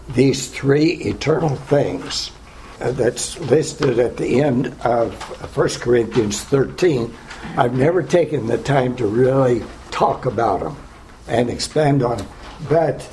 these three eternal things that's listed at the end of 1 Corinthians 13, I've never taken the time to really talk about them and expand on them. But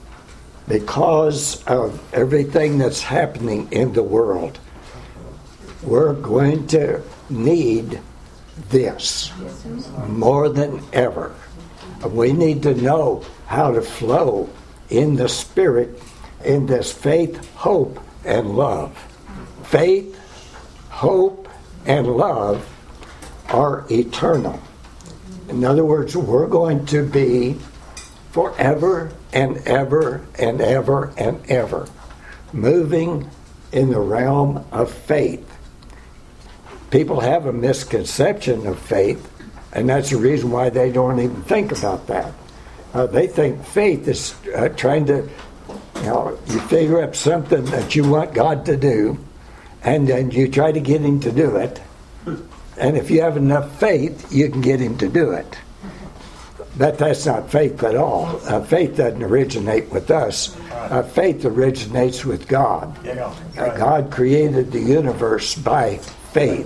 because of everything that's happening in the world, we're going to need this more than ever. We need to know how to flow in the Spirit, in this faith, hope, and love. Faith, hope, and love are eternal. In other words, we're going to be forever and ever and ever and ever moving in the realm of faith. People have a misconception of faith, and that's the reason why they don't even think about that. They think faith is trying to, you figure up something that you want God to do, and then you try to get Him to do it. And if you have enough faith, you can get Him to do it. But that's not faith at all. Faith doesn't originate with us. Faith originates with God. God created the universe by faith.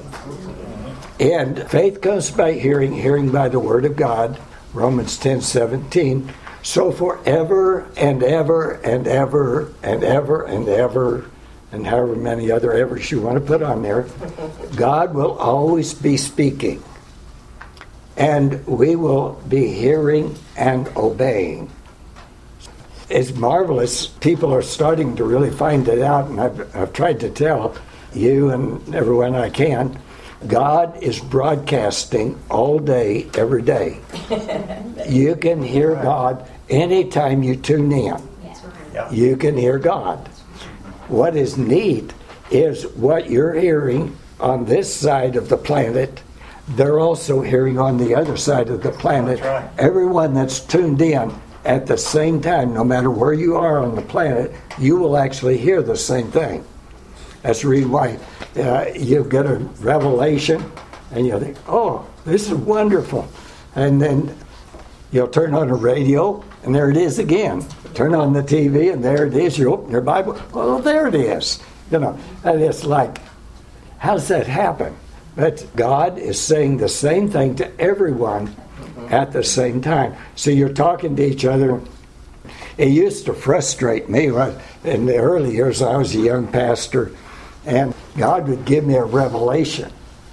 And faith comes by hearing, hearing by the Word of God, Romans 10:17. So forever and ever and ever and ever and ever, and however many other evers you want to put on there, God will always be speaking. And we will be hearing and obeying. It's marvelous. People are starting to really find it out, and I've tried to tell you and everyone I can, God is broadcasting all day, every day. You can hear God anytime you tune in. You can hear God. What is neat is what you're hearing on this side of the planet, they're also hearing on the other side of the planet. Right. Everyone that's tuned in at the same time, no matter where you are on the planet, you will actually hear the same thing. That's the reason why you get a revelation and you'll think, oh, this is wonderful. And then you'll turn on the radio and there it is again. Turn on the TV and there it is. You open your Bible, well, there it is. And it's like, how does that happen? But God is saying the same thing to everyone at the same time. So you're talking to each other. It used to frustrate me in the early years. I was a young pastor, and God would give me a revelation.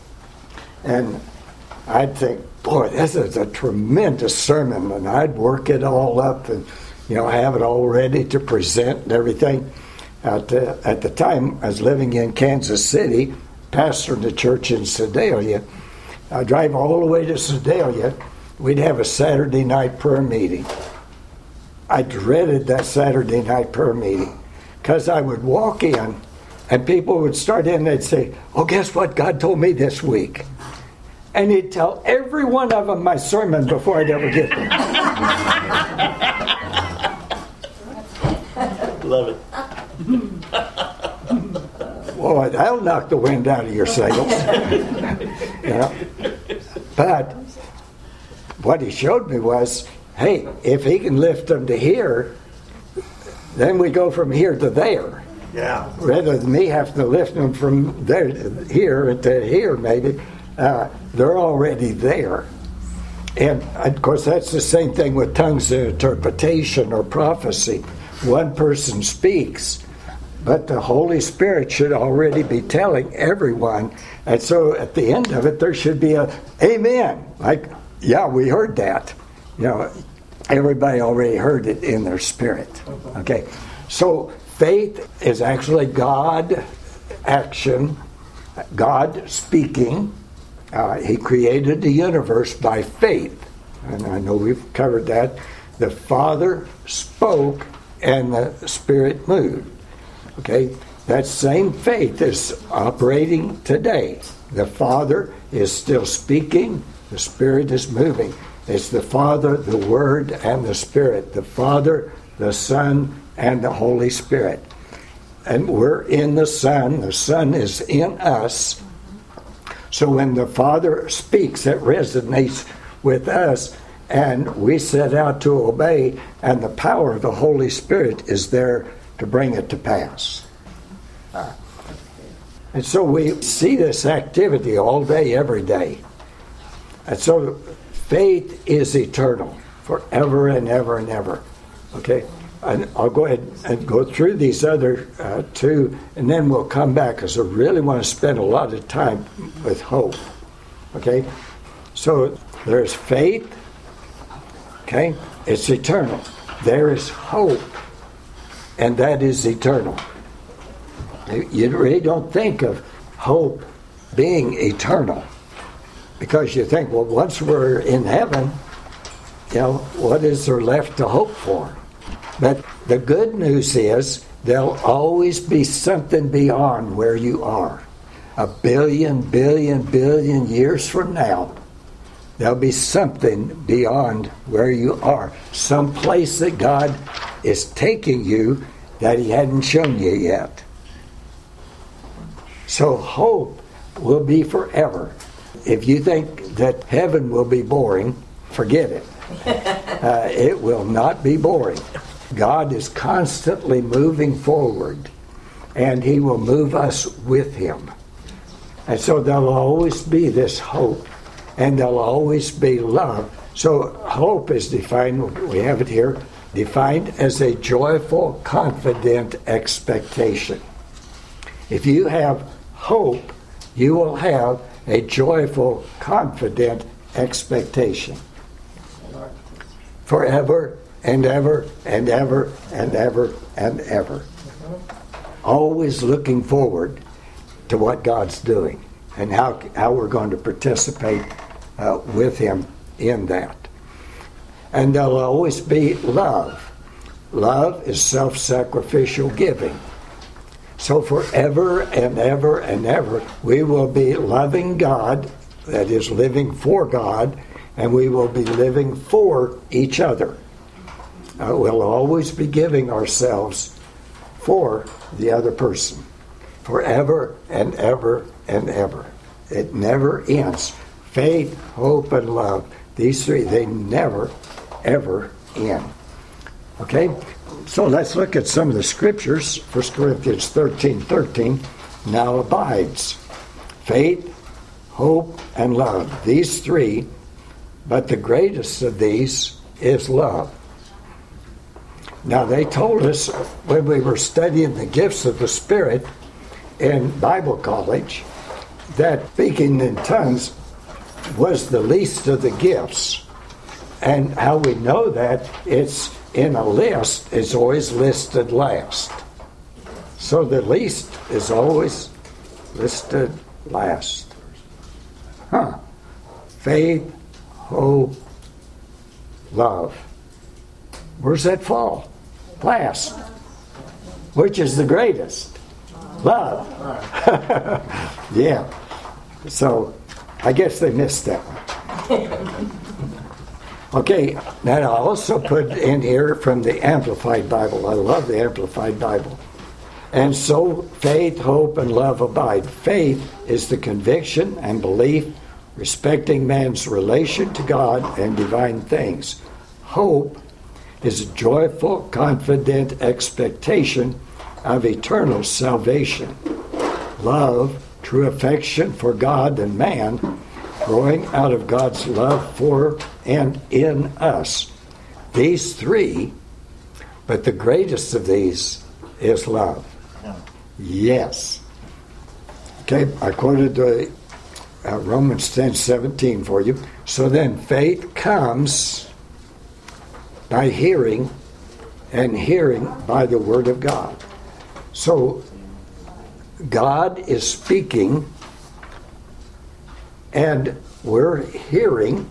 And I'd think, boy, this is a tremendous sermon. And I'd work it all up and, have it all ready to present and everything. At the time, I was living in Kansas City, pastoring the church in Sedalia. I'd drive all the way to Sedalia. We'd have a Saturday night prayer meeting. I dreaded that Saturday night prayer meeting because I would walk in and people would start in and they'd say, oh, guess what God told me this week? And he'd tell every one of them my sermon before I'd ever get there. Love it. Boy, that'll knock the wind out of your sails. But what he showed me was, hey, if he can lift them to here, then we go from here to there. Yeah. Rather than me having to lift them from there to here maybe, they're already there. And of course that's the same thing with tongues interpretation or prophecy. One person speaks, but the Holy Spirit should already be telling everyone. And so at the end of it, there should be a amen. Like, yeah, we heard that. Everybody already heard it in their spirit. Okay. So faith is actually God action, God speaking. He created the universe by faith. And I know we've covered that. The Father spoke and the Spirit moved. Okay, that same faith is operating today. The Father is still speaking, the Spirit is moving. It's the Father, the Word, and the Spirit. The Father, the Son, and the Holy Spirit. And we're in the Son is in us. So when the Father speaks, it resonates with us, and we set out to obey, and the power of the Holy Spirit is there to bring it to pass. And so we see this activity all day, every day. And so faith is eternal, forever and ever and ever. Okay? And I'll go ahead and go through these other two, and then we'll come back, because I really want to spend a lot of time with hope. Okay? So there's faith. Okay? It's eternal. There is hope, and that is eternal. You really don't think of hope being eternal, because you think, well, once we're in heaven, what is there left to hope for? But the good news is there'll always be something beyond where you are. 1 billion years from now, there'll be something beyond where you are. Some place that God is taking you that He hadn't shown you yet. So hope will be forever. If you think that heaven will be boring, forget it. It will not be boring. God is constantly moving forward, and He will move us with Him. And so there'll always be this hope, and there'll always be love. So hope is defined, we have it here, defined as a joyful, confident expectation. If you have hope, you will have a joyful, confident expectation. Forever and ever and ever and ever and ever. Always looking forward to what God's doing and how we're going to participate with Him in that. And there'll always be love. Love is self-sacrificial giving. So forever and ever and ever, we will be loving God, that is, living for God, and we will be living for each other. We'll always be giving ourselves for the other person. Forever and ever and ever. It never ends. Faith, hope, and love. These three, they never, ever end. Okay? So let's look at some of the scriptures. 1 Corinthians 13:13 now abides. Faith, hope, and love. These three, but the greatest of these is love. Now they told us when we were studying the gifts of the Spirit in Bible college that speaking in tongues was the least of the gifts. And how we know that, it's in a list, it's always listed last. So the least is always listed last. Faith, hope, love. Where's that fall? Last. Which is the greatest? Love. Yeah. So I guess they missed that one. Okay, now I also put in here from the Amplified Bible. I love the Amplified Bible. And so faith, hope, and love abide. Faith is the conviction and belief respecting man's relation to God and divine things. Hope is a joyful, confident expectation of eternal salvation. Love, true affection for God and man, growing out of God's love for and in us. These three, but the greatest of these is love. Yes. Okay, I quoted Romans 10:17 for you. So then faith comes by hearing, and hearing by the Word of God. So God is speaking, and we're hearing,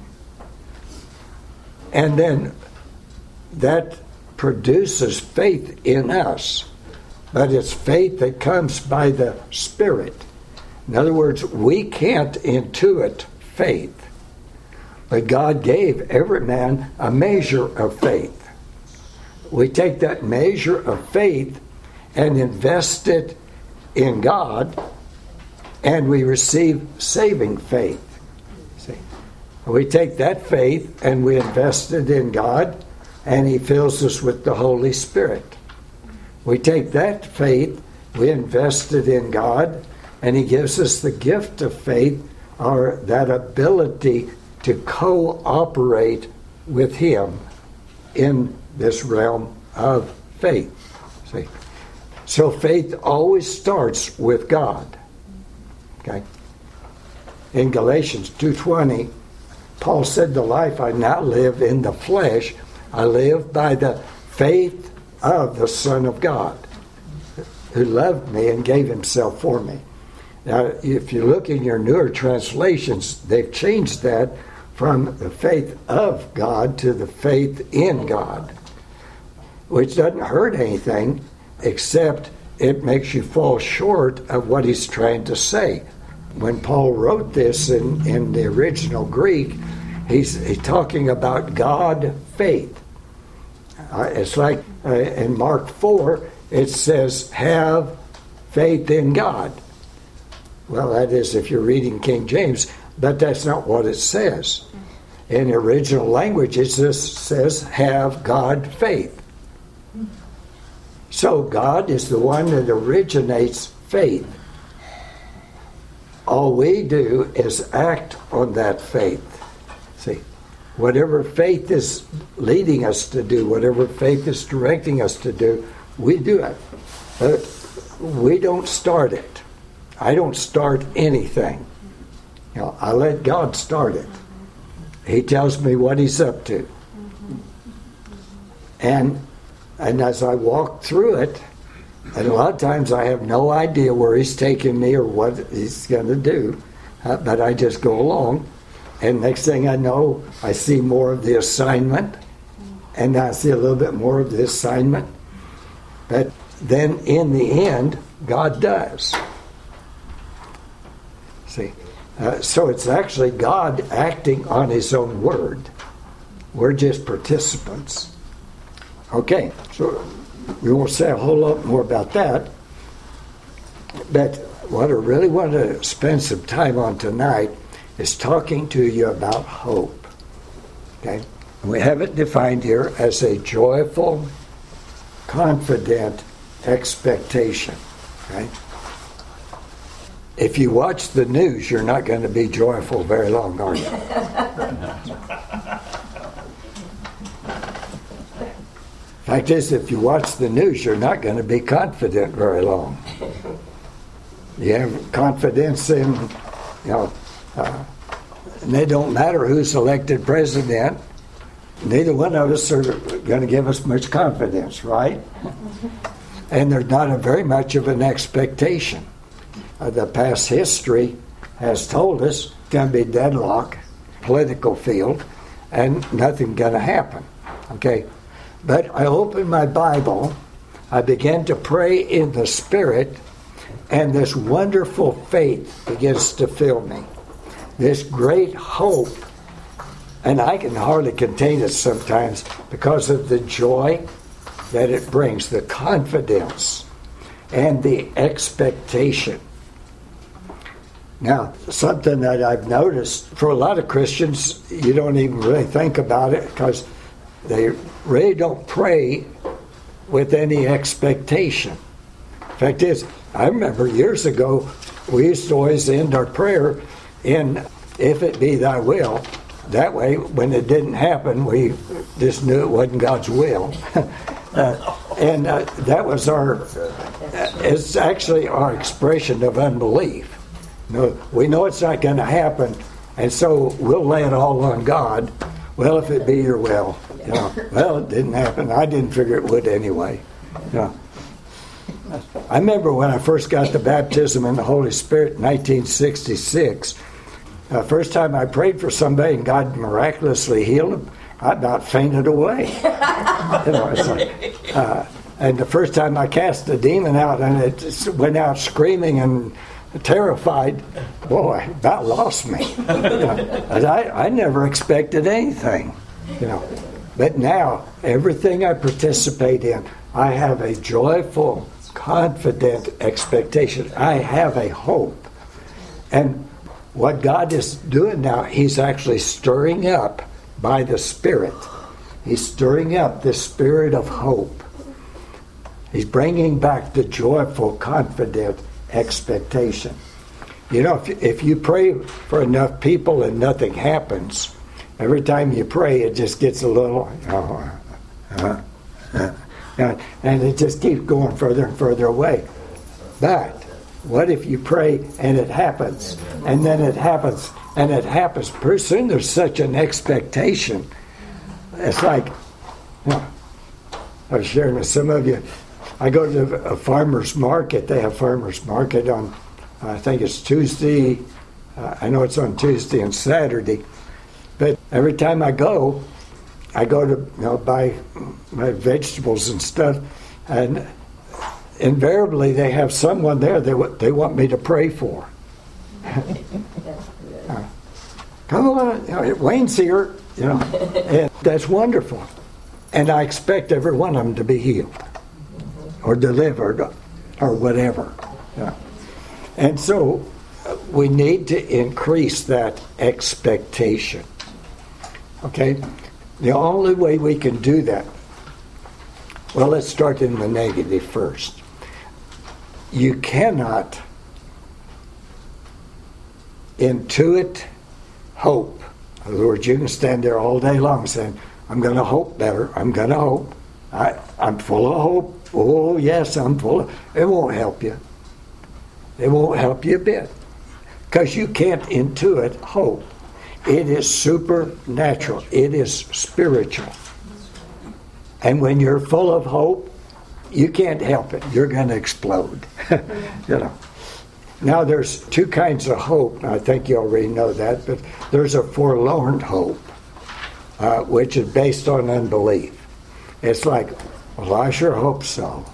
and then that produces faith in us. But it's faith that comes by the Spirit. In other words, we can't intuit faith. But God gave every man a measure of faith. We take that measure of faith and invest it in God, and we receive saving faith. See? We take that faith and we invest it in God, and He fills us with the Holy Spirit. We take that faith, we invest it in God, and He gives us the gift of faith, or that ability to cooperate with Him in this realm of faith. See? So faith always starts with God. Okay? In Galatians 2:20, Paul said, "The life I now live in the flesh, I live by the faith of the Son of God, who loved me and gave Himself for me." Now, if you look in your newer translations, they've changed that from the faith of God to the faith in God, which doesn't hurt anything, except it makes you fall short of what he's trying to say. When Paul wrote this in the original Greek, he's talking about God faith. It's like in Mark 4, it says, "Have faith in God." Well, that is if you're reading King James, but that's not what it says. In the original language, it just says, "Have God faith." So God is the one that originates faith. All we do is act on that faith. See, whatever faith is leading us to do, whatever faith is directing us to do, we do it. But we don't start it. I don't start anything. I let God start it. He tells me what He's up to. And as I walk through it, and a lot of times I have no idea where He's taking me or what He's going to do, but I just go along, and next thing I know, I see more of the assignment, and I see a little bit more of the assignment, but then in the end, God does. See, so it's actually God acting on His own word. We're just participants. Okay, so we won't say a whole lot more about that. But what I really want to spend some time on tonight is talking to you about hope. Okay? We have it defined here as a joyful, confident expectation. Okay? If you watch the news, you're not going to be joyful very long, are you? Fact is, if you watch the news, you're not going to be confident very long. You have confidence in, and it don't matter who's elected president. Neither one of us are going to give us much confidence, right? And there's not very much of an expectation. The past history has told us it's going to be deadlock, political field, and nothing going to happen. Okay? But I opened my Bible, I began to pray in the Spirit, and this wonderful faith begins to fill me. This great hope, and I can hardly contain it sometimes because of the joy that it brings, the confidence, and the expectation. Now, something that I've noticed, for a lot of Christians, you don't even really think about it because they really don't pray with any expectation. Fact is, I remember years ago, we used to always end our prayer in, "If it be thy will." That way, when it didn't happen, we just knew it wasn't God's will. And that was it's actually our expression of unbelief. No, we know it's not going to happen, and so we'll lay it all on God. Well, if it be your will. Well, it didn't happen. I didn't figure it would anyway. I remember when I first got the baptism in the Holy Spirit in 1966. First time I prayed for somebody and God miraculously healed them, I about fainted away. It's like, and the first time I cast a demon out and it went out screaming and terrified, boy, about lost me. I never expected anything. But now, everything I participate in, I have a joyful, confident expectation. I have a hope. And what God is doing now, He's actually stirring up by the Spirit. He's stirring up the spirit of hope. He's bringing back the joyful, confident expectation. You know, if you pray for enough people and nothing happens, every time you pray, it just gets a little, and it just keeps going further and further away. But what if you pray and it happens, and then it happens, and it happens? Pretty soon there's such an expectation. It's like, I was sharing with some of you, I go to a farmer's market. They have farmer's market on, I think it's Tuesday. I know it's on Tuesday and Saturday. But every time I go to buy my vegetables and stuff, and invariably they have someone there they want me to pray for. Come on, Wayne's here, and that's wonderful. And I expect every one of them to be healed or delivered or whatever. And so we need to increase that expectation. Okay? The only way we can do that, well, let's start in the negative first. You cannot intuit hope. In other words, you can stand there all day long saying, I'm going to hope better. I'm going to hope. I'm full of hope. Oh, yes, I'm full of... It won't help you. It won't help you a bit. Because you can't intuit hope. It is supernatural. It is spiritual. And when you're full of hope, you can't help it. You're going to explode. Now, there's two kinds of hope. I think you already know that. But there's a forlorn hope, which is based on unbelief. It's like, well, I sure hope so.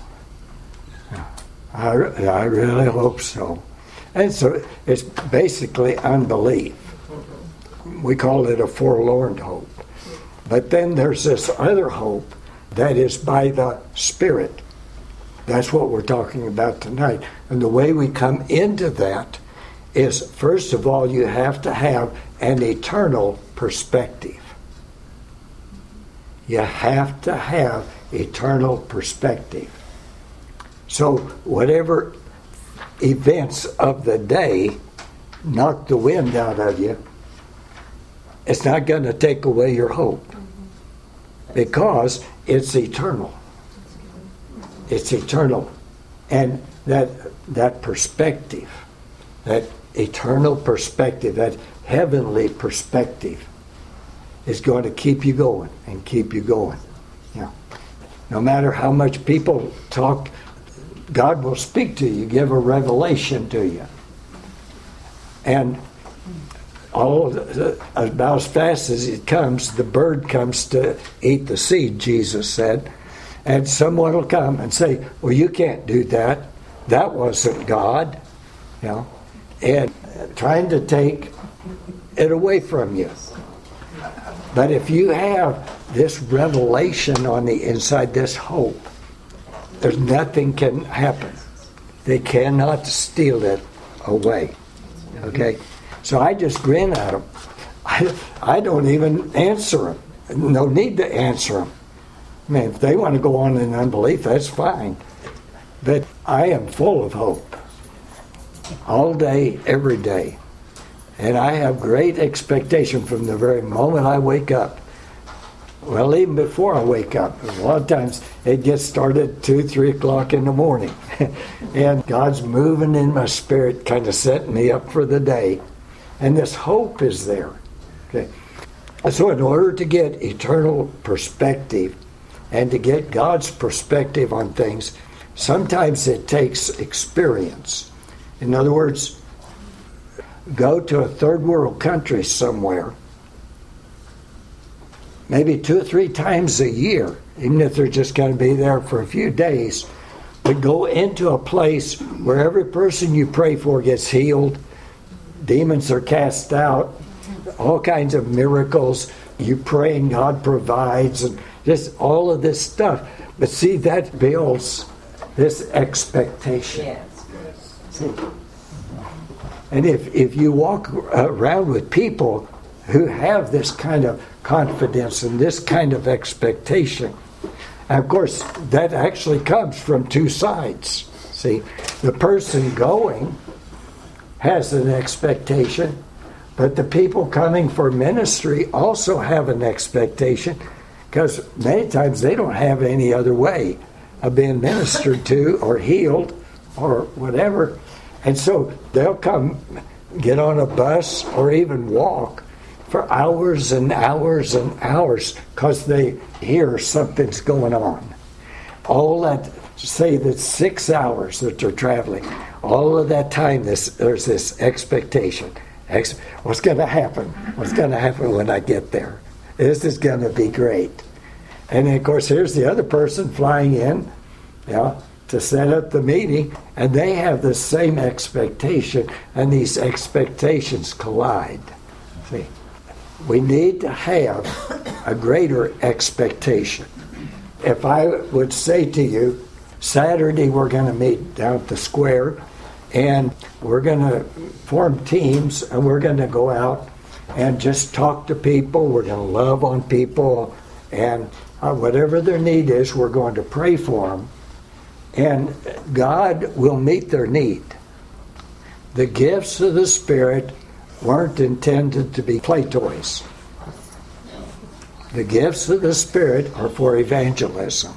I really hope so. And so it's basically unbelief. We call it a forlorn hope. But then there's this other hope that is by the Spirit. That's what we're talking about tonight. And the way we come into that is, first of all, you have to have an eternal perspective. You have to have eternal perspective. So whatever events of the day knock the wind out of you, it's not going to take away your hope, because it's eternal. It's eternal. And that perspective, that eternal perspective, that heavenly perspective is going to keep you going and keep you going. No matter how much people talk, God will speak to you, give a revelation to you. And about as fast as it comes, the bird comes to eat the seed, Jesus said. And someone will come and say, well, you can't do that. That wasn't God. And trying to take it away from you. But if you have this revelation on the inside, this hope, there's nothing can happen. They cannot steal it away. Okay? So I just grin at them. I don't even answer them. No need to answer them. I mean, if they want to go on in unbelief, that's fine. But I am full of hope. All day, every day. And I have great expectation from the very moment I wake up. Well, even before I wake up. A lot of times it gets started at 2, 3 o'clock in the morning. And God's moving in my spirit, kind of setting me up for the day. And this hope is there. Okay. So in order to get eternal perspective and to get God's perspective on things, sometimes it takes experience. In other words, go to a third world country somewhere, maybe 2 or 3 times a year, even if they're just going to be there for a few days, but go into a place where every person you pray for gets healed, demons are cast out, all kinds of miracles, you pray and God provides, and just all of this stuff. But see, that builds this expectation. Yes. See? And if you walk around with people who have this kind of confidence and this kind of expectation, And of course, that actually comes from two sides. See, the person going has an expectation, but the people coming for ministry also have an expectation, because many times they don't have any other way of being ministered to or healed or whatever. And so they'll come, get on a bus or even walk for hours and hours and hours because they hear something's going on. All that, say that 6 hours that they're traveling, all of that time there's this expectation. What's going to happen? What's going to happen when I get there? This is going to be great. And then, of course, here's the other person flying in, to set up the meeting, and they have the same expectation, and these expectations collide. See, we need to have a greater expectation. If I would say to you, Saturday we're going to meet down at the square, and we're going to form teams, and we're going to go out and just talk to people, we're going to love on people, and whatever their need is, we're going to pray for them. And God will meet their need. The gifts of the Spirit weren't intended to be play toys. The gifts of the Spirit are for evangelism.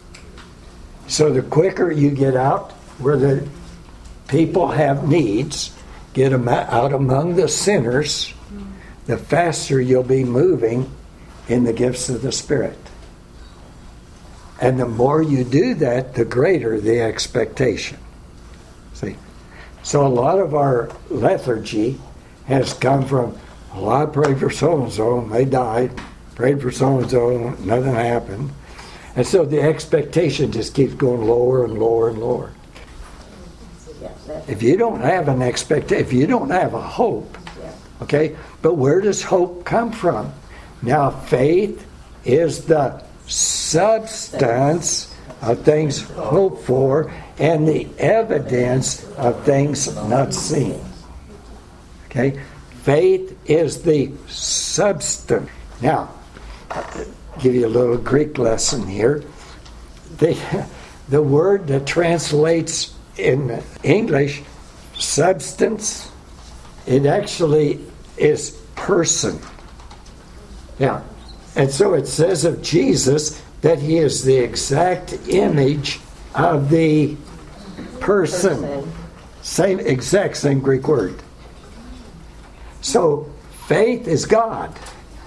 So the quicker you get out where the people have needs, get them out among the sinners, the faster you'll be moving in the gifts of the Spirit. And the more you do that, the greater the expectation. See? So a lot of our lethargy has come from, well, I prayed for so-and-so, and they died. Prayed for so-and-so, nothing happened. And so the expectation just keeps going lower and lower and lower. If you don't have an expectation, if you don't have a hope, okay, but where does hope come from? Now, faith is the substance of things hoped for and the evidence of things not seen. Okay? Faith is the substance. Now, I'll give you a little Greek lesson here. The word that translates in English substance, it actually is person. Yeah. And so it says of Jesus that he is the exact image of the person. Same Greek word. So faith is God.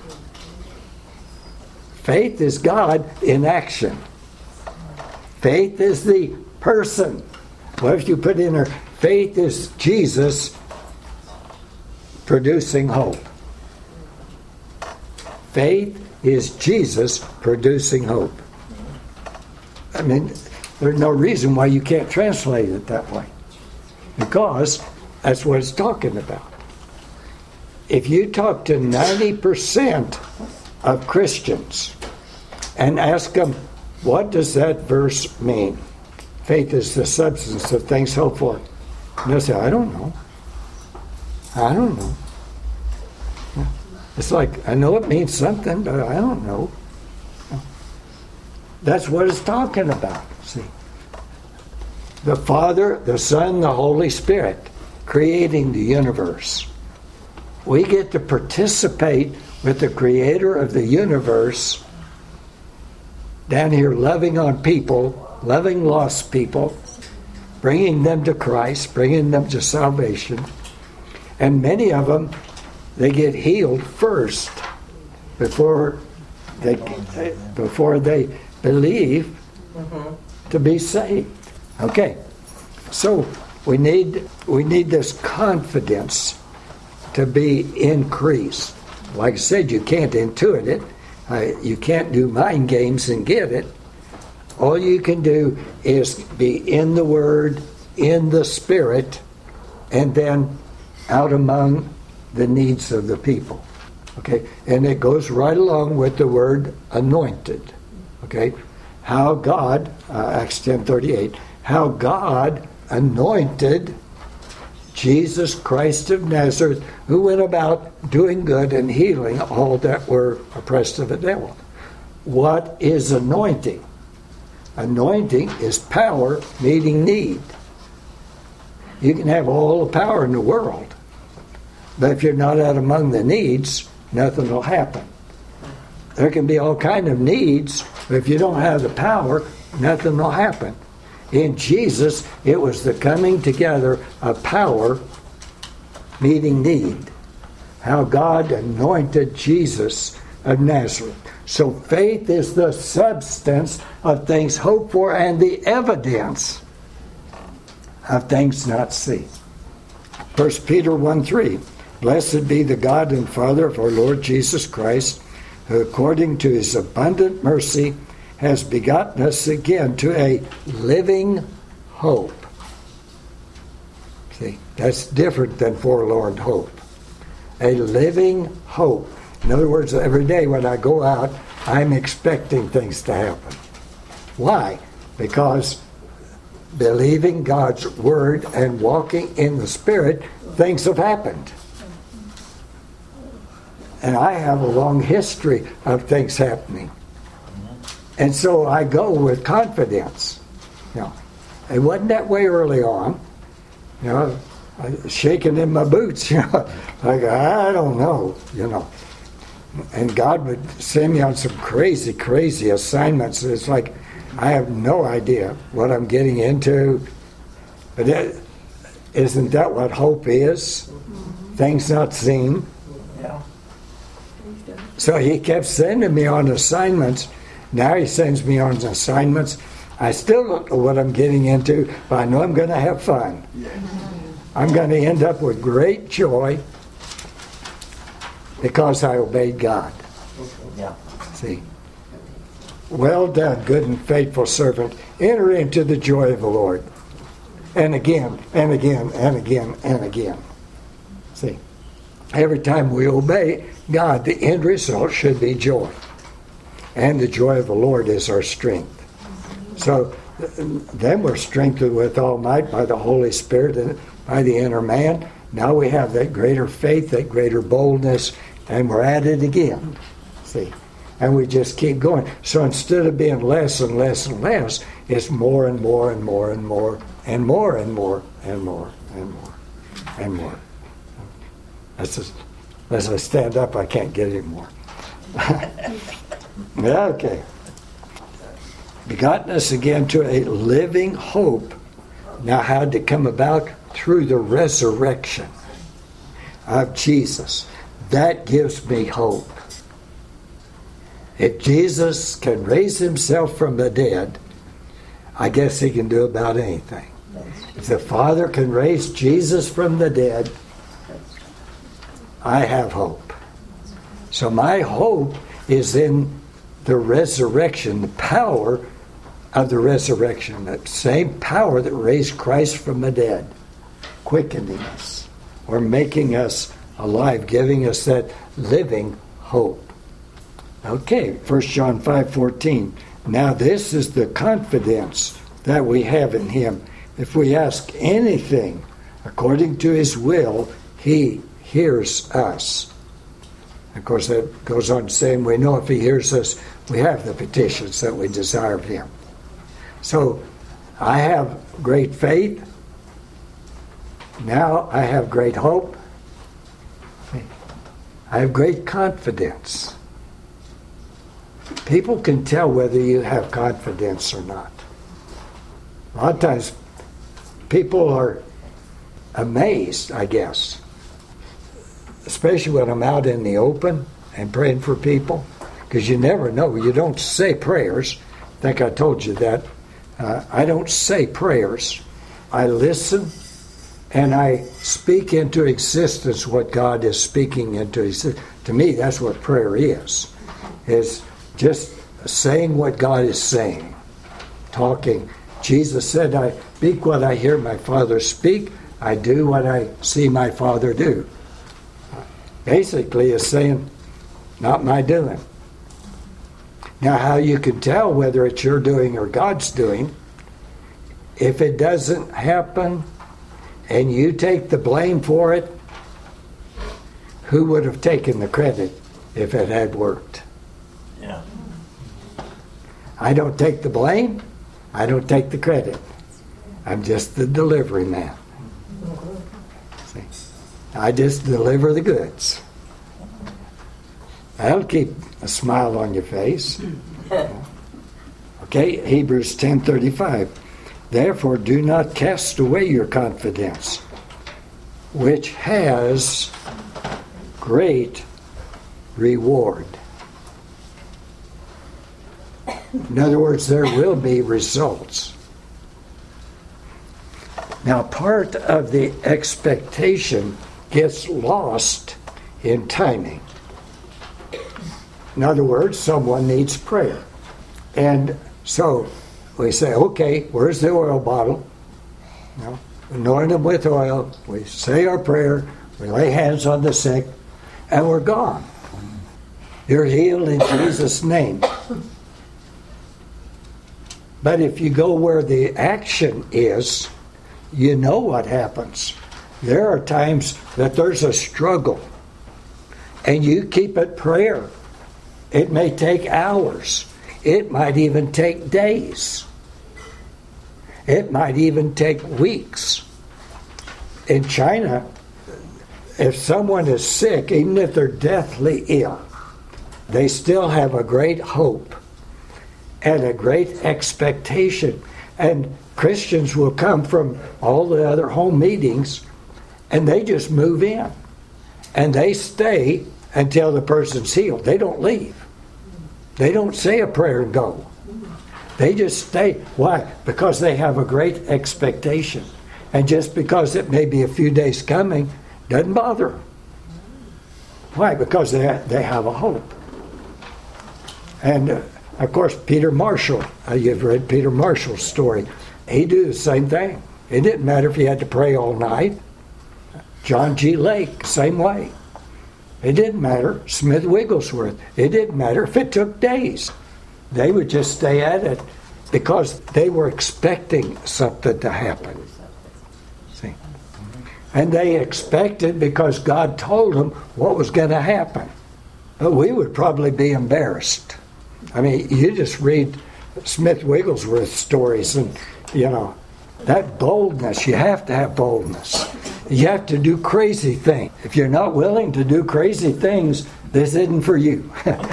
Faith is God in action. Faith is the person. What if you put in there, faith is Jesus producing hope. Faith is Jesus producing hope. I mean, there's no reason why you can't translate it that way, because that's what it's talking about. If you talk to 90% of Christians and ask them, what does that verse mean? Faith is the substance of things hoped for. And they'll say, I don't know. I don't know. It's like, I know it means something, but I don't know. That's what it's talking about, see. The Father, the Son, the Holy Spirit, creating the universe. We get to participate with the Creator of the universe down here, loving on people, loving lost people, bringing them to Christ, bringing them to salvation. And many of them, they get healed first before they believe to be saved. Okay, so we need this confidence to be increased. Like I said, you can't intuit it. You can't do mind games and get it. All you can do is be in the Word, in the Spirit, and then out among the needs of the people. Okay? And it goes right along with the word anointed. Okay? How God, Acts 10:38, how God anointed Jesus Christ of Nazareth, who went about doing good and healing all that were oppressed of the devil. What is anointing? Anointing is power meeting need. You can have all the power in the world, but if you're not out among the needs, nothing will happen. There can be all kind of needs, but if you don't have the power, nothing will happen. In Jesus, it was the coming together of power meeting need. How God anointed Jesus of Nazareth. So faith is the substance of things hoped for and the evidence of things not seen. 1 Peter 1:3. Blessed be the God and Father of our Lord Jesus Christ, who according to his abundant mercy has begotten us again to a living hope. See, that's different than forlorn hope. A living hope. In other words, every day when I go out, I'm expecting things to happen. Why? Because believing God's word and walking in the Spirit, things have happened. And I have a long history of things happening. And so I go with confidence. You know, it wasn't that way early on. You know, I was shaking in my boots. You know, like I don't know. You know, and God would send me on some crazy, crazy assignments. It's like I have no idea what I'm getting into. But isn't that what hope is? Things not seen. Yeah. So he kept sending me on assignments. Now he sends me on assignments. I still don't know what I'm getting into, but I know I'm going to have fun. I'm going to end up with great joy because I obeyed God. Yeah. See? Well done, good and faithful servant. Enter into the joy of the Lord. And again, and again, and again, and again. See? Every time we obey God, the end result should be joy. And the joy of the Lord is our strength. So then we're strengthened with all might by the Holy Spirit and by the inner man. Now we have that greater faith, that greater boldness, and we're at it again. See? And we just keep going. So instead of being less and less and less, it's more and more and more and more and more and more and more and more and more. As I stand up, I can't get any more. Okay. Begotten us again to a living hope. Now, how did it come about? Through the resurrection of Jesus. That gives me hope. If Jesus can raise himself from the dead, I guess he can do about anything. If the Father can raise Jesus from the dead, I have hope. So my hope is in the resurrection, the power of the resurrection, that same power that raised Christ from the dead, quickening us or making us alive, giving us that living hope. Okay, 1 John 5:14. Now this is the confidence that we have in him. If we ask anything according to his will, he hears us. Of course, that goes on saying we know if he hears us, we have the petitions that we desire of him. So I have great faith. Now I have great hope. I have great confidence. People can tell whether you have confidence or not. A lot of times people are amazed, I guess, especially when I'm out in the open and praying for people, because you never know. You don't say prayers. I think I told you that. I don't say prayers. I listen and I speak into existence what God is speaking into existence. To me, that's what prayer is just saying what God is saying, talking. Jesus said, I speak what I hear my Father speak. I do what I see my Father do. Basically, it's saying, not my doing. Now, how you can tell whether it's your doing or God's doing, if it doesn't happen and you take the blame for it, who would have taken the credit if it had worked? Yeah. I don't take the blame. I don't take the credit. I'm just the delivery man. See? I just deliver the goods. That'll keep a smile on your face. Okay, Hebrews 10:35. Therefore, do not cast away your confidence, which has great reward. In other words, there will be results. Now, part of the expectation gets lost in timing. In other words, someone needs prayer. And so we say, okay, where's the oil bottle? Anoint them with oil. We say our prayer. We lay hands on the sick. And we're gone. You're healed in Jesus' name. But if you go where the action is, you know what happens. There are times that there's a struggle. And you keep it prayer. It may take hours. It might even take days. It might even take weeks. In China, if someone is sick, even if they're deathly ill, they still have a great hope and a great expectation. And Christians will come from all the other home meetings, and they just move in. And they stay until the person's healed. They don't leave. They don't say a prayer and go. They just stay. Why? Because they have a great expectation. And just because it may be a few days coming, doesn't bother them. Why? Because they have a hope. And, of course, Peter Marshall, you've read Peter Marshall's story. He did the same thing. It didn't matter if he had to pray all night. John G. Lake, same way. It didn't matter. Smith Wigglesworth, it didn't matter if it took days. They would just stay at it because they were expecting something to happen. See? And they expected because God told them what was going to happen. But we would probably be embarrassed. I mean, you just read Smith Wigglesworth stories and, that boldness, you have to have boldness. You have to do crazy things. If you're not willing to do crazy things, this isn't for you.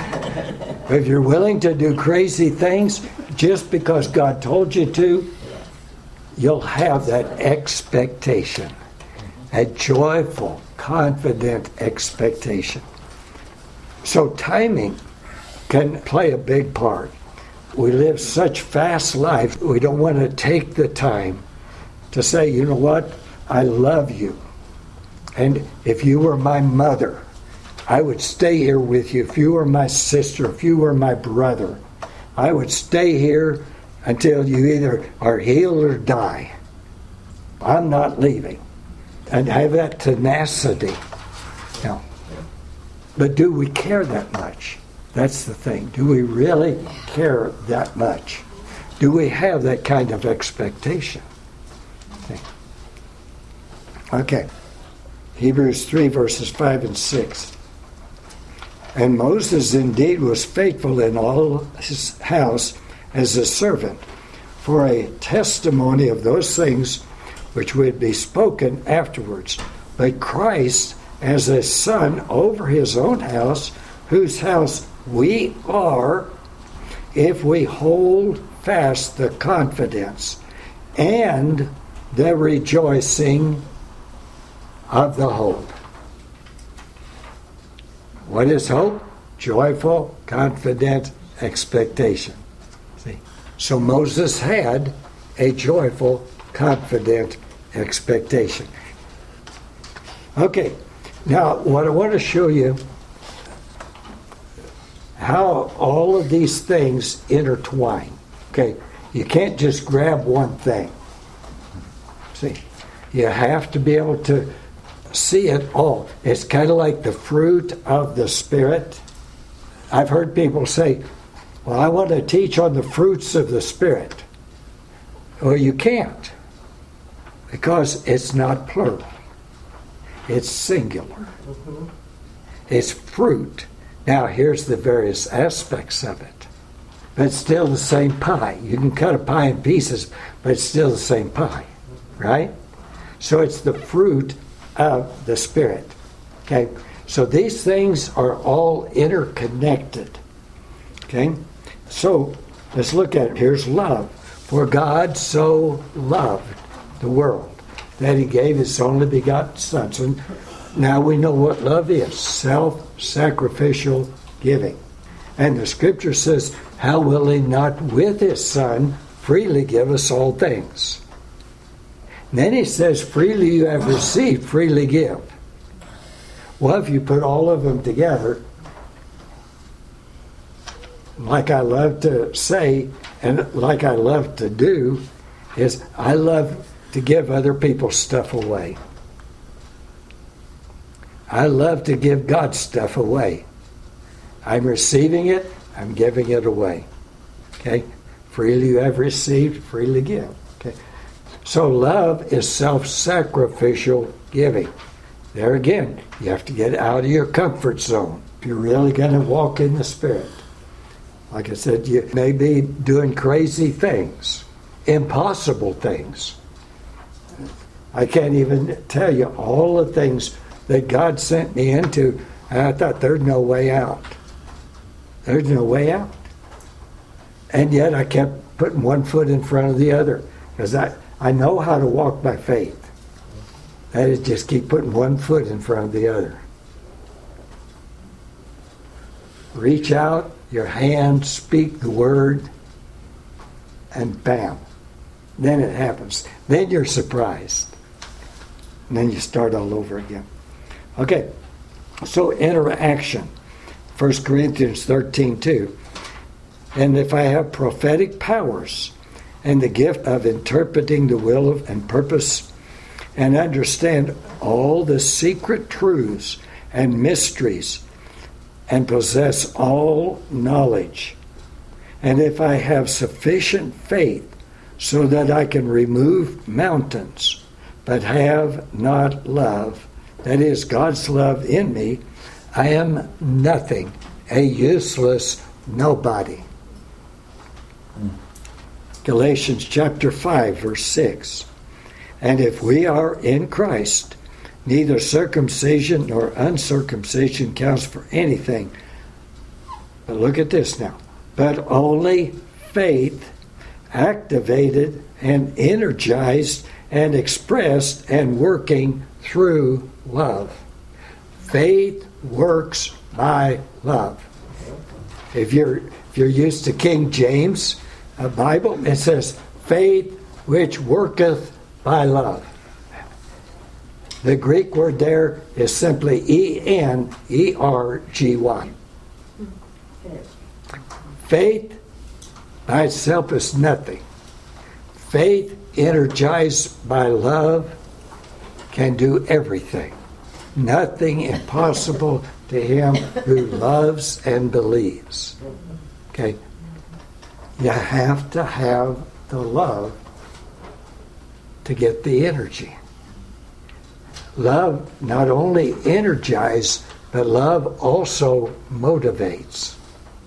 If you're willing to do crazy things just because God told you to, you'll have that expectation. A joyful, confident expectation. So timing can play a big part. We live such fast lives, we don't want to take the time to say, you know what, I love you. And if you were my mother, I would stay here with you. If you were my sister, if you were my brother, I would stay here until you either are healed or die. I'm not leaving. And have that tenacity. Now, but do we care that much? That's the thing. Do we really care that much? Do we have that kind of expectation? Okay. Hebrews 3 verses 5 and 6. And Moses indeed was faithful in all his house as a servant for a testimony of those things which would be spoken afterwards. But Christ as a son over his own house, whose house we are, if we hold fast the confidence and the rejoicing of the hope. What is hope? Joyful, confident expectation. See? So Moses had a joyful, confident expectation. Okay, now what I want to show you how all of these things intertwine. Okay, you can't just grab one thing. See, you have to be able to see it all. It's kind of like the fruit of the Spirit. I've heard people say, well, I want to teach on the fruits of the Spirit. Well, you can't, because it's not plural. It's singular. It's fruit. Now, here's the various aspects of it. but it's still the same pie. You can cut a pie in pieces, but it's still the same pie, right? So it's the fruit of the Spirit. Okay? So these things are all interconnected. Okay? So let's look at it. Here's love. For God so loved the world that he gave his only begotten Son. So now we know what love is. Self-sacrificial giving. And the Scripture says, how will he not with his Son freely give us all things? And then he says, freely you have received, freely give. Well, if you put all of them together, like I love to say, and like I love to do, is I love to give other people's stuff away. I love to give God's stuff away. I'm receiving it, I'm giving it away. Okay? Freely you have received, freely give. Okay? So love is self-sacrificial giving. There again, you have to get out of your comfort zone if you're really going to walk in the Spirit. Like I said, you may be doing crazy things, impossible things. I can't even tell you all the things that God sent me into, and I thought there's no way out. There's no way out. And yet I kept putting one foot in front of the other, because I know how to walk by faith. That is, just keep putting one foot in front of the other. Reach out your hand, speak the word, and bam. Then it happens. Then you're surprised. And then you start all over again. Okay, so interaction. 1 Corinthians 13:2. And if I have prophetic powers and the gift of interpreting the will of and purpose and understand all the secret truths and mysteries and possess all knowledge, and if I have sufficient faith so that I can remove mountains, but have not love, that is, God's love in me, I am nothing, a useless nobody. Galatians chapter 5, verse 6. And if we are in Christ, neither circumcision nor uncircumcision counts for anything. But look at this now. But only faith activated and energized and expressed and working through love. Faith works by love. If you're used to King James Bible, it says, faith which worketh by love. The Greek word there is simply E-N-E-R-G-Y. Faith by itself is nothing. Faith energized by love can do everything. Nothing impossible to him who loves and believes. Okay? You have to have the love to get the energy. Love not only energizes, but love also motivates.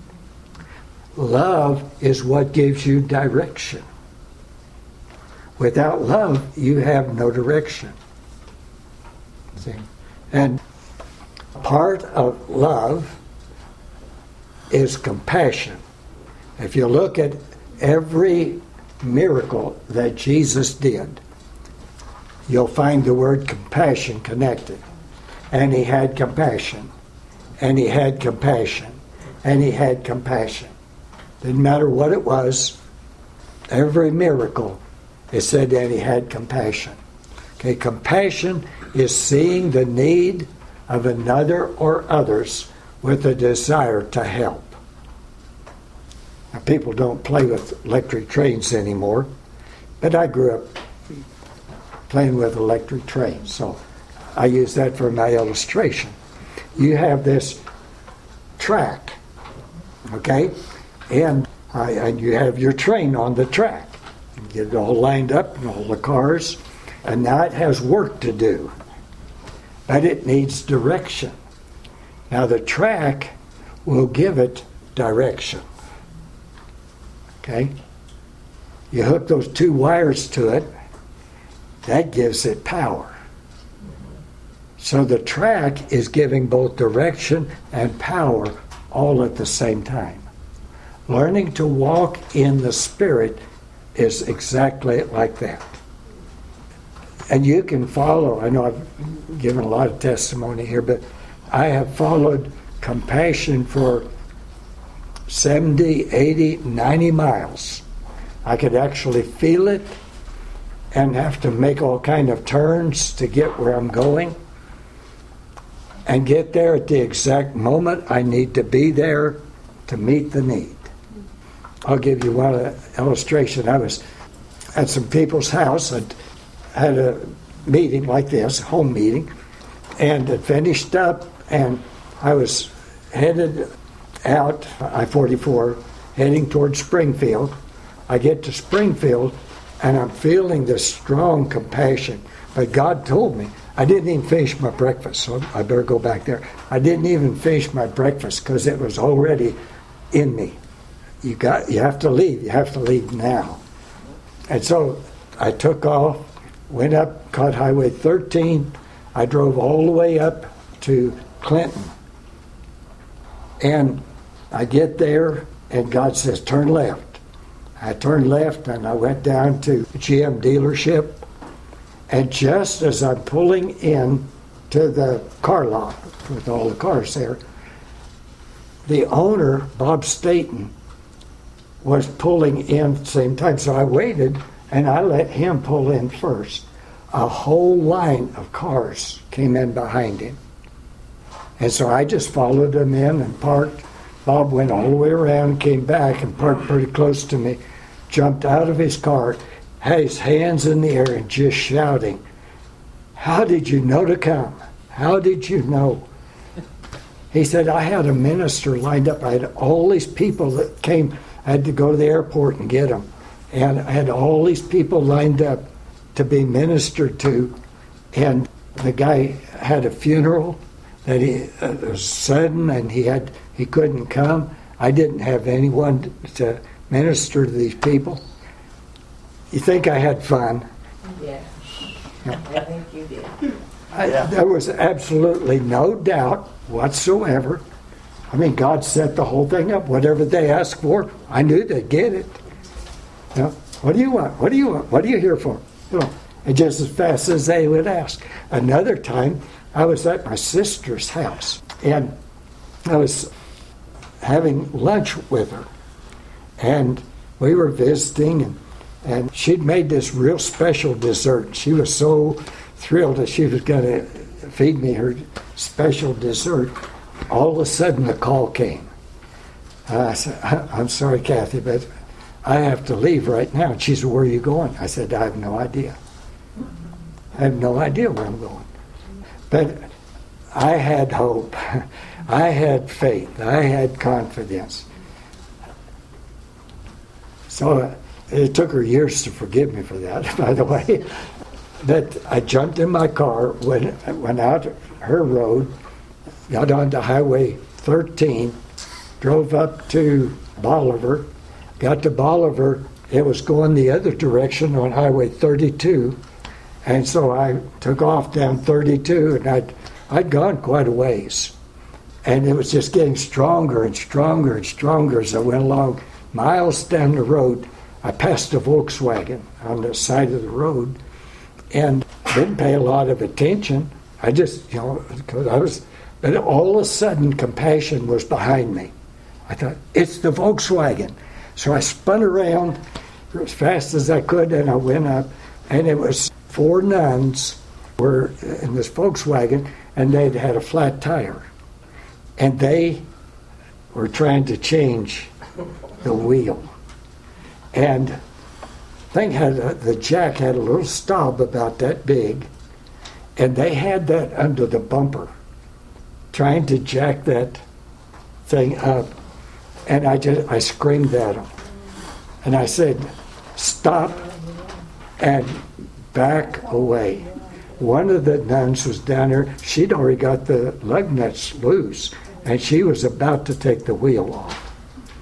Love is what gives you direction. Without love, you have no direction. See? And part of love is compassion. If you look at every miracle that Jesus did, you'll find the word compassion connected. And he had compassion. And he had compassion. And he had compassion. Didn't matter what it was. Every miracle, it said that he had compassion. Okay, compassion is seeing the need of another or others with a desire to help. Now, people don't play with electric trains anymore, but I grew up playing with electric trains, so I use that for my illustration. You have this track, okay, and you have your train on the track. You get it all lined up and all the cars, and now it has work to do, but it needs direction. Now the track will give it direction. Okay? You hook those two wires to it, that gives it power. So the track is giving both direction and power all at the same time. Learning to walk in the Spirit is exactly like that. And you can follow, I know I've given a lot of testimony here, but I have followed compassion for 70, 80, 90 miles. I could actually feel it and have to make all kind of turns to get where I'm going and get there at the exact moment I need to be there to meet the need. I'll give you one illustration. I was at some people's house. I had a meeting like this, a home meeting, and it finished up, and I was headed out I-44, heading towards Springfield. I get to Springfield, and I'm feeling this strong compassion. But God told me, I didn't even finish my breakfast, so I better go back there. I didn't even finish my breakfast because it was already in me. You have to leave. You have to leave now. And so I took off, went up, caught Highway 13. I drove all the way up to Clinton. And I get there, and God says, turn left. I turned left, and I went down to the GM dealership. And just as I'm pulling in to the car lot with all the cars there, the owner, Bob Staten, was pulling in at the same time. So I waited, and I let him pull in first. A whole line of cars came in behind him. And so I just followed him in and parked. Bob went all the way around, came back, and parked pretty close to me, jumped out of his car, had his hands in the air and just shouting, "How did you know to come? How did you know?" He said, I had a minister lined up. I had all these people that came. I had to go to the airport and get them. And I had all these people lined up to be ministered to. And the guy had a funeral that it was sudden, and he couldn't come. I didn't have anyone to minister to these people. You think I had fun? Yeah. I think you did. There was absolutely no doubt whatsoever. I mean, God set the whole thing up. Whatever they asked for, I knew they'd get it. You know, what do you want? What do you want? What are you here for? You know, and just as fast as they would ask. Another time, I was at my sister's house, and I was having lunch with her, and we were visiting, and she'd made this real special dessert. She was so thrilled that she was going to feed me her special dessert. All of a sudden, the call came. I said, I'm sorry, Kathy, but I have to leave right now. And she said, where are you going? I said, I have no idea. I have no idea where I'm going. But I had hope. I had faith. I had confidence. So it took her years to forgive me for that, by the way. But I jumped in my car, went out her road, got onto Highway 13, drove up to Bolivar. Got to Bolivar, it was going the other direction on Highway 32. And so I took off down 32, and I'd gone quite a ways. And it was just getting stronger and stronger and stronger as I went along. Miles down the road, I passed a Volkswagen on the side of the road and didn't pay a lot of attention. I just, but all of a sudden, compassion was behind me. I thought, it's the Volkswagen. So I spun around as fast as I could, and I went up, and it was 4 nuns were in this Volkswagen, and they'd had a flat tire. And they were trying to change the wheel. And the jack had a little stub about that big, and they had that under the bumper, trying to jack that thing up. And I screamed at them. And I said, stop and back away. One of the nuns was down there. She'd already got the lug nuts loose, and she was about to take the wheel off.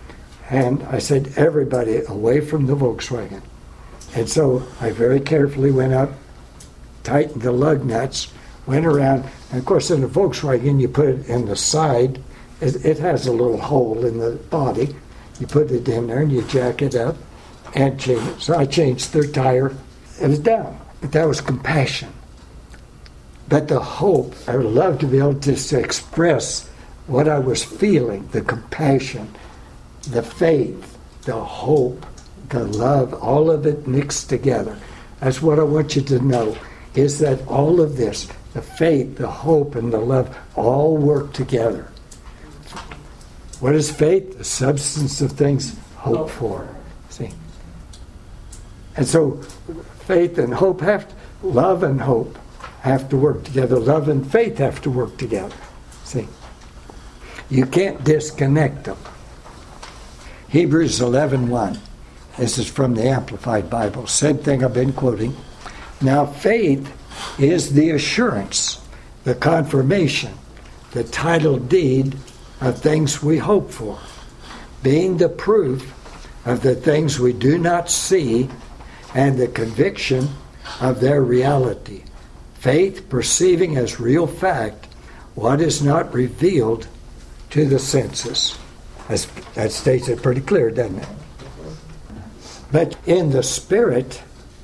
And I said, everybody away from the Volkswagen. And so I very carefully went up, tightened the lug nuts, went around. And of course, in the Volkswagen, you put it in the side. It has a little hole in the body. You put it in there and you jack it up and change it. So I changed their tire. It was down. But that was compassion. But the hope, I would love to be able to express what I was feeling, the compassion, the faith, the hope, the love, all of it mixed together. That's what I want you to know, is that all of this, the faith, the hope, and the love, all work together. What is faith? The substance of things hoped for. See? And so faith and hope love and hope have to work together. Love and faith have to work together. See? You can't disconnect them. Hebrews 11:1. This is from the Amplified Bible. Same thing I've been quoting. Now faith is the assurance, the confirmation, the title deed of things we hope for, being the proof of the things we do not see and the conviction of their reality. Faith perceiving as real fact what is not revealed to the senses. That states it pretty clear, doesn't it? But in the spirit,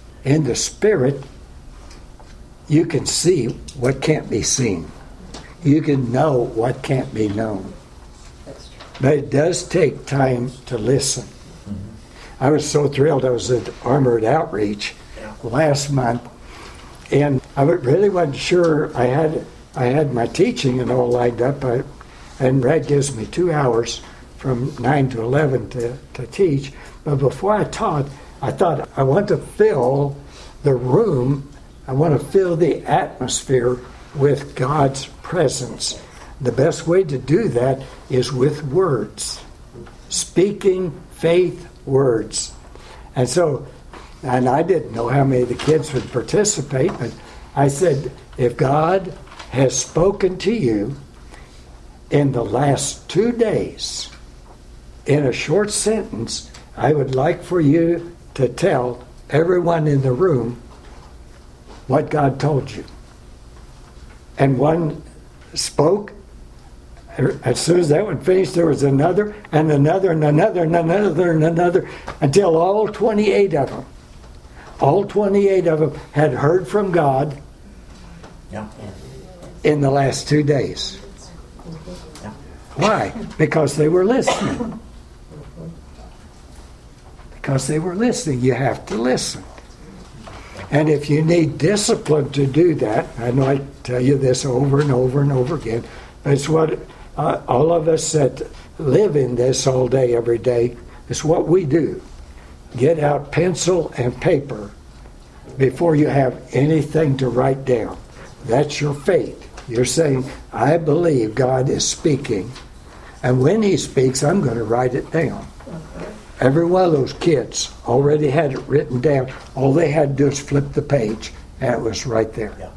you can see what can't be seen. You can know what can't be known. But it does take time to listen. I was so thrilled. I was at Armored Outreach last month, and I really wasn't sure. I had my teaching and all lined up, and Brad gives me 2 hours from 9 to 11 to teach. But before I taught, I thought, I want to fill the room, I want to fill the atmosphere with God's presence. The best way to do that is with words, speaking faith words. And I didn't know how many of the kids would participate, but I said, if God has spoken to you in the last 2 days, in a short sentence, I would like for you to tell everyone in the room what God told you. And one spoke. As soon as that one finished, there was another, and another, and another, and another, and another, until all 28 of them had heard from God in the last 2 days. Why? Because they were listening. Because they were listening. You have to listen. And if you need discipline to do that, I know I tell you this over and over and over again, but it's what all of us that live in this all day, every day, it's what we do. Get out pencil and paper before you have anything to write down. That's your faith. You're saying, I believe God is speaking, and when He speaks, I'm going to write it down. Every one of those kids already had it written down. All they had to do is flip the page, and it was right there. Yeah.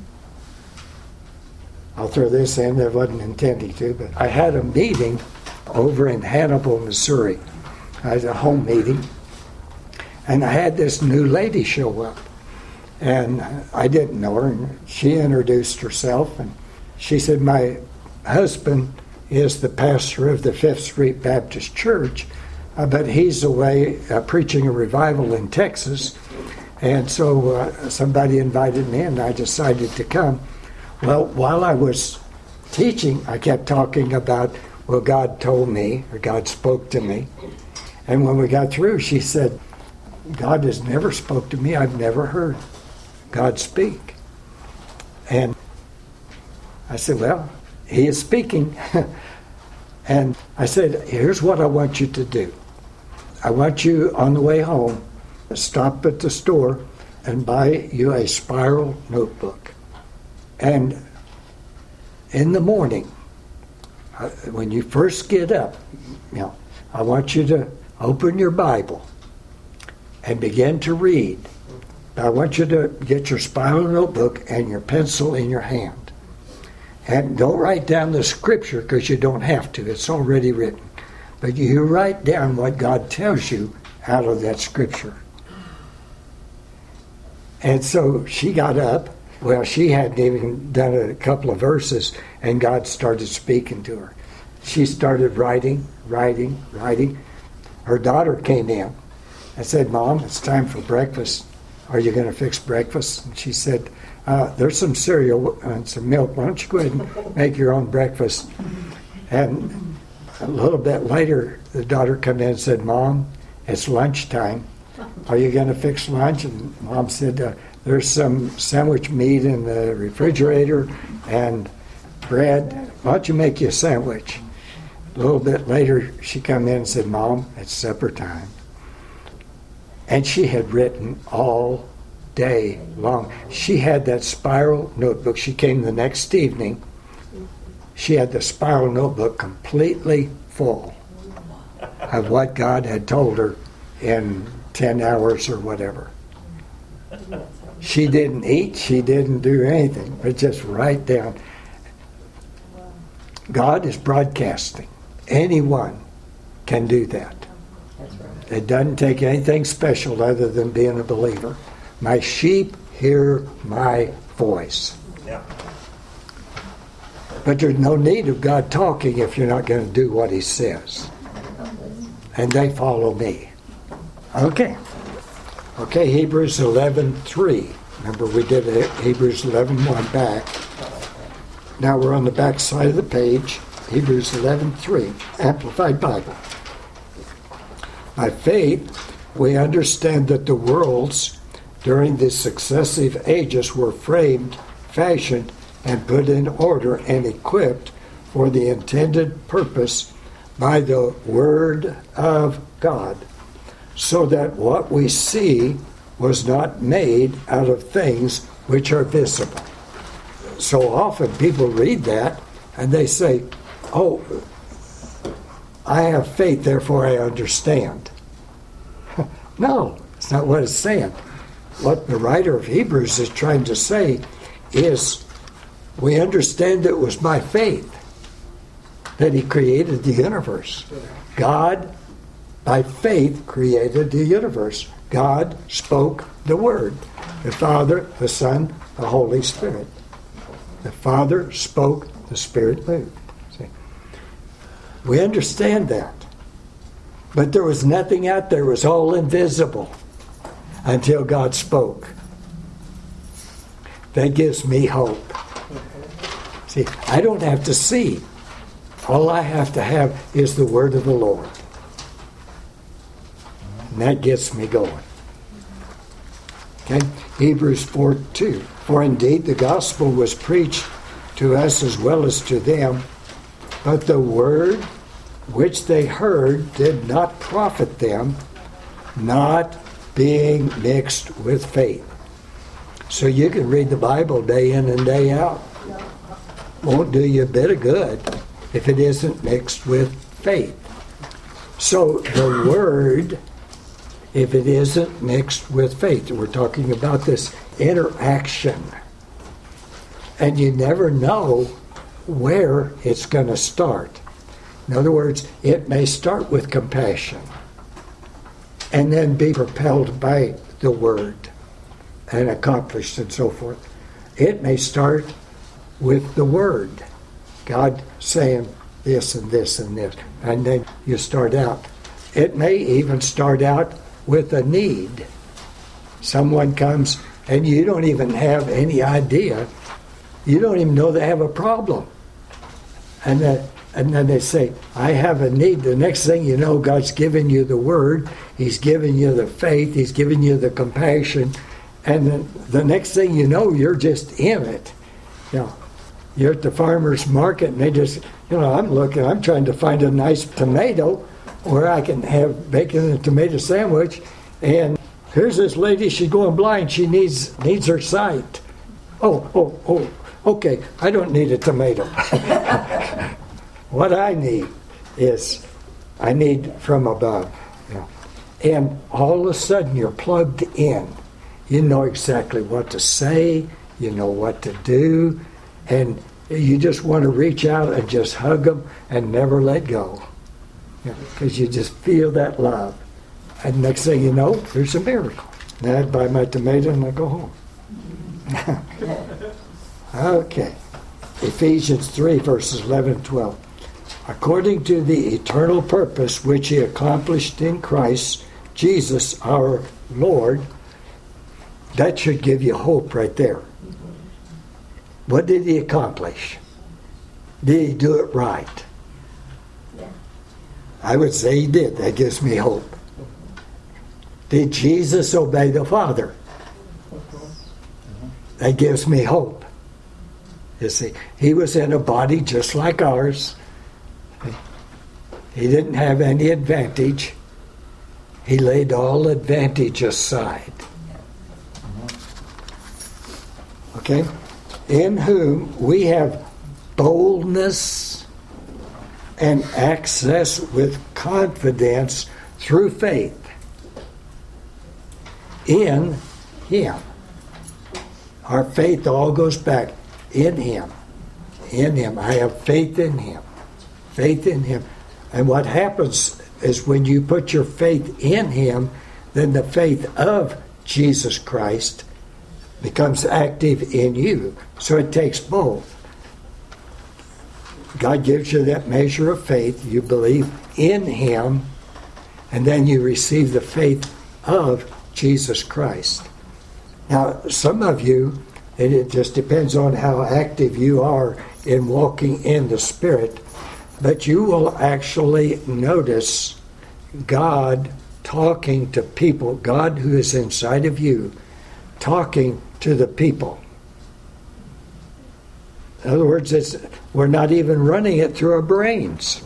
I'll throw this in. I wasn't intending to, but I had a meeting over in Hannibal, Missouri. I had a home meeting, and I had this new lady show up. And I didn't know her, and she introduced herself, and she said, my husband is the pastor of the Fifth Street Baptist Church, but he's away preaching a revival in Texas, and so somebody invited me, and I decided to come. Well, while I was teaching, I kept talking about, well, God told me, or God spoke to me, and when we got through, she said, God has never spoke to me. I've never heard God speak. And I said, well, He is speaking. And I said, here's what I want you to do. I want you, on the way home, to stop at the store and buy you a spiral notebook. And in the morning, when you first get up, I want you to open your Bible and begin to read. I want you to get your spiral notebook and your pencil in your hand. And don't write down the scripture because you don't have to. It's already written. but you write down what God tells you out of that scripture. And so she got up. Well, she hadn't even done a couple of verses, and God started speaking to her. She started writing. Her daughter came in and said, "Mom, it's time for breakfast. Are you going to fix breakfast?" And she said, "There's some cereal and some milk. Why don't you go ahead and make your own breakfast?" And a little bit later, the daughter came in and said, "Mom, it's lunchtime. Are you going to fix lunch?" And Mom said, "There's some sandwich meat in the refrigerator and bread. Why don't you make you a sandwich?" A little bit later, she came in and said, "Mom, it's supper time." And she had written all day long. She had that spiral notebook. She came the next evening. She had the spiral notebook completely full of what God had told her in 10 hours or whatever. She didn't eat. She didn't do anything, but just write down. God is broadcasting. Anyone can do that. It doesn't take anything special other than being a believer. My sheep hear my voice. Yeah. But there's no need of God talking if you're not going to do what he says. And they follow me. Okay, Hebrews 11:3. Remember we did Hebrews 11:1 back. Now we're on the back side of the page. Hebrews 11:3, Amplified Bible. By faith, we understand that the worlds during the successive ages were framed, fashioned, and put in order and equipped for the intended purpose by the Word of God, so that what we see was not made out of things which are visible. So often people read that and they say, "Oh, I have faith, therefore I understand." No, it's not what it's saying. What the writer of Hebrews is trying to say is, we understand it was by faith that he created the universe. God, by faith, created the universe. God spoke the Word. The Father, the Son, the Holy Spirit. The Father spoke, the Spirit moved. See? We understand that. But there was nothing out there. It was all invisible until God spoke. That gives me hope. See, I don't have to see. All I have to have is the Word of the Lord. And that gets me going. Okay? Hebrews 4:2. For indeed the gospel was preached to us as well as to them, but the word which they heard did not profit them, not being mixed with faith. So you can read the Bible day in and day out. Won't do you a bit of good if it isn't mixed with faith. So the word, if it isn't mixed with faith, we're talking about this interaction. And you never know where it's going to start. In other words, it may start with compassion and then be propelled by the word and accomplished and so forth. It may start with the word, God saying this and this and this, and then you start out. It may even start out with a need. Someone comes and you don't even have any idea. You don't even know they have a problem. And then they say, "I have a need." The next thing you know, God's given you the word. He's given you the faith. He's given you the compassion. And then the next thing you know, you're just in it. You know, you're at the farmer's market and they just, I'm trying to find a nice tomato where I can have bacon and a tomato sandwich. And here's this lady, she's going blind. She needs her sight. Oh, okay, I don't need a tomato. What I need is, I need from above. And all of a sudden you're plugged in. You know exactly what to say. You know what to do. And you just want to reach out and just hug them and never let go. Because you just feel that love. And next thing you know, there's a miracle. Now I'd buy my tomato and I'd go home. Okay. Ephesians 3, verses 11 and 12. According to the eternal purpose which he accomplished in Christ Jesus our Lord, that should give you hope right there. What did he accomplish? Did he do it right? Yeah. I would say he did. That gives me hope. Did Jesus obey the Father? That gives me hope. You see, he was in a body just like ours. He didn't have any advantage. He laid all advantage aside. Okay? In whom we have boldness and access with confidence through faith in him. Our faith all goes back in him. In him. I have faith in him. Faith in him. And what happens is when you put your faith in him, then the faith of Jesus Christ becomes active in you. So it takes both. God gives you that measure of faith. You believe in him, and then you receive the faith of Jesus Christ. Now, some of you, and it just depends on how active you are in walking in the Spirit, but you will actually notice God talking to people, God who is inside of you, talking to the people. In other words, we're not even running it through our brains.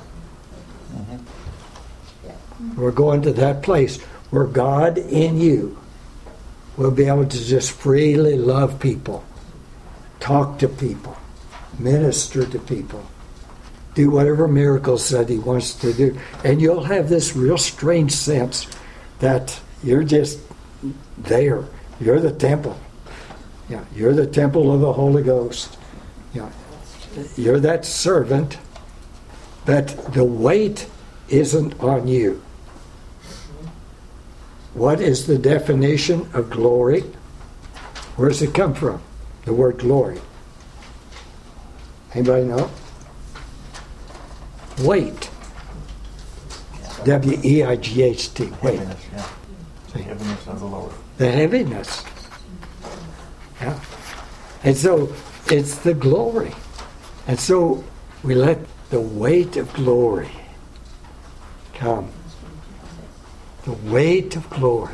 We're going to that place where God in you will be able to just freely love people, talk to people, minister to people, do whatever miracles that he wants to do. And you'll have this real strange sense that you're just there. You're the temple. Yeah, you're the temple of the Holy Ghost. Yeah, you're that servant, but the weight isn't on you. What is the definition of glory? Where does it come from? The word glory. Anybody know? Weight. W-E-I-G-H-T. Weight. Heaviness, yeah. The heaviness of the Lord. The heaviness. Yeah. And so it's the glory. And so we let the weight of glory come. The weight of glory.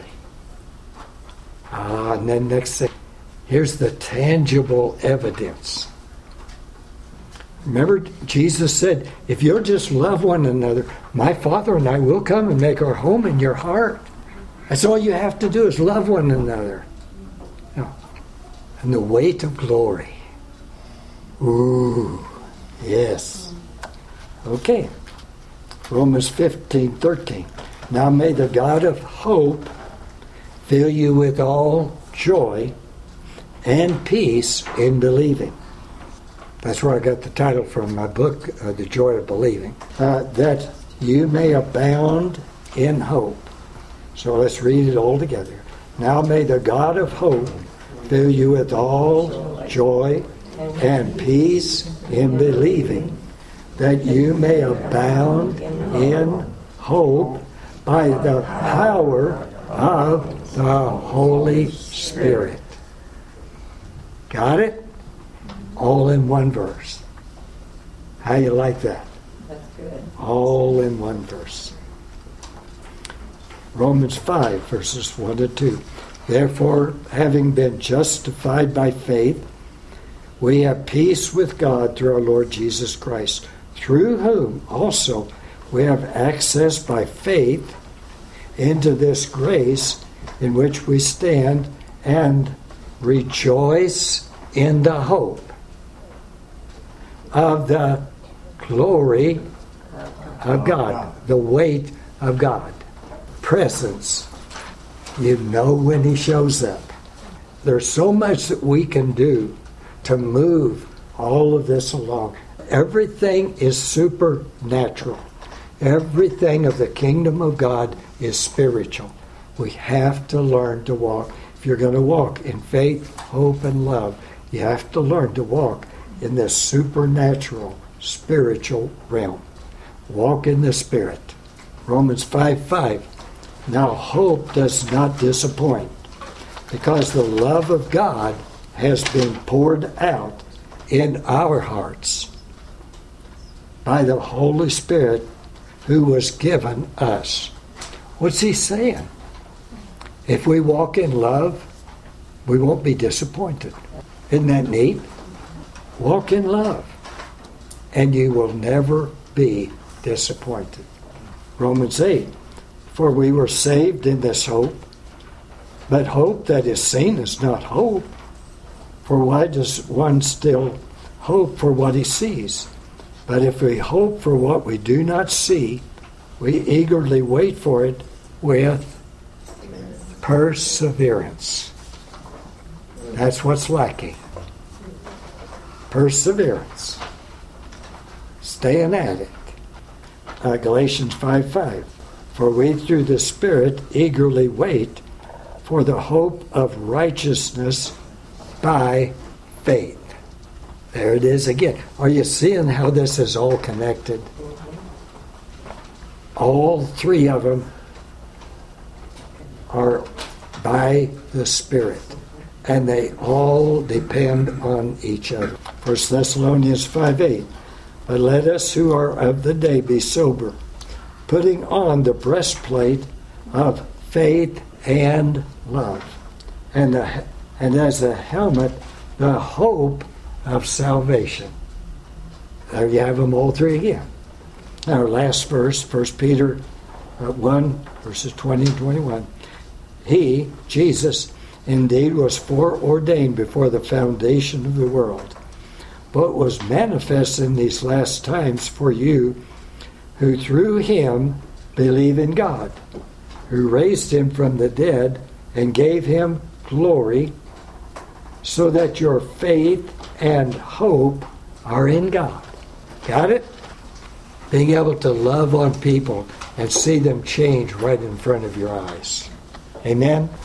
And then next thing, here's the tangible evidence. Remember, Jesus said, if you'll just love one another, my Father and I will come and make our home in your heart. That's all you have to do is love one another. And the weight of glory. Ooh, yes. Okay. Romans 15:13. Now may the God of hope fill you with all joy and peace in believing. That's where I got the title from my book, The Joy of Believing. That you may abound in hope. So let's read it all together. Now may the God of hope fill you with all joy and peace in believing, that you may abound in hope by the power of the Holy Spirit. Got it? All in one verse. How you like that? That's good. All in one verse. Romans 5, verses 1 to 2. Therefore, having been justified by faith, we have peace with God through our Lord Jesus Christ, through whom also we have access by faith into this grace in which we stand and rejoice in the hope of the glory of God, the weight of God, presence. You know when he shows up. There's so much that we can do to move all of this along. Everything is supernatural. Everything of the kingdom of God is spiritual. We have to learn to walk. If you're going to walk in faith, hope, and love, you have to learn to walk in this supernatural, spiritual realm. Walk in the Spirit. Romans 5:5. Now hope does not disappoint, because the love of God has been poured out in our hearts by the Holy Spirit who was given us. What's he saying? If we walk in love, we won't be disappointed. Isn't that neat? Walk in love, and you will never be disappointed. Romans 8, for we were saved in this hope, but hope that is seen is not hope. For why does one still hope for what he sees? But if we hope for what we do not see, we eagerly wait for it with perseverance. That's what's lacking. Perseverance. Staying at it. Galatians 5:5. For we through the Spirit eagerly wait for the hope of righteousness by faith. There it is again. Are you seeing how this is all connected? All three of them are by the Spirit, and they all depend on each other. 1 Thessalonians 5:8. But let us who are of the day be sober, putting on the breastplate of faith and love, and as a helmet, the hope of salvation. There you have them all three again. Our last verse, 1 Peter 1, verses 20 and 21. He, Jesus, indeed was foreordained before the foundation of the world, but was manifest in these last times for you, who through him believe in God, who raised him from the dead and gave him glory, so that your faith and hope are in God. Got it? Being able to love on people and see them change right in front of your eyes. Amen?